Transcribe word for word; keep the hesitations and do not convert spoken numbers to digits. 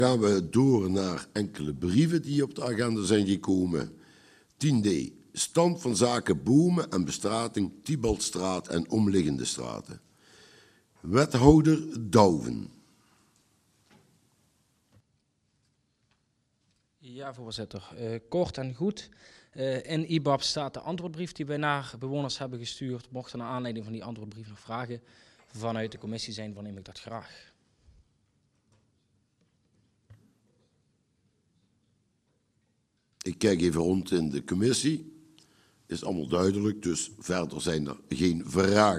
Gaan we door naar enkele brieven die op de agenda zijn gekomen. tien d. Stand van zaken Bomen en bestrating Tibaldstraat en omliggende straten. Wethouder Douwen. Ja, voorzitter. Uh, kort en goed. Uh, in I B A B staat de antwoordbrief die wij naar bewoners hebben gestuurd. Mochten naar aanleiding van die antwoordbrief nog vragen vanuit de commissie zijn, dan neem ik dat graag. Ik kijk even rond in de commissie. Is allemaal duidelijk, dus verder zijn er geen vragen.